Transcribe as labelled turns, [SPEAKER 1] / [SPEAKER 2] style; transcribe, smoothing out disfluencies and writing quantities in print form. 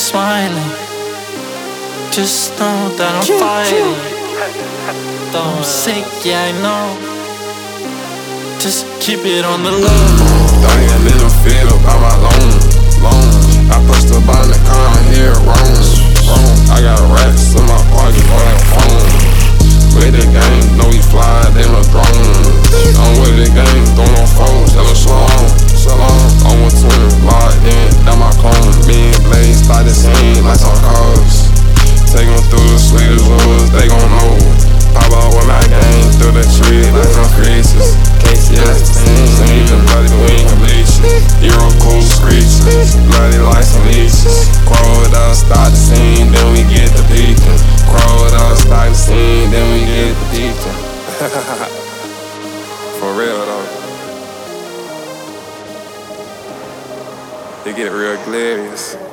[SPEAKER 1] smiling. Just know that I'm fighting. Though I'm sick, yeah, I know. Just keep it on the low.
[SPEAKER 2] Don't even in the field by my loan. I pushed the button and come here wrong. I got racks in my pocket for that phone. With the game, know we fly in a drone. I'm with the game, don't know phones, tell her so long. I'm with twin, locked in, that my clone. Me and Blaze by the scene like some cars. Take them through the sweetest woods, they gon' know. Pop out with my gang through the tree like some creases. KCS, seen the bloody wing of leeches. Euro cool screeches, bloody like some leeches. Crowd start the scene, then we get the peeking. Crowd start the scene, then we get the peeking. For real though. They get real glorious.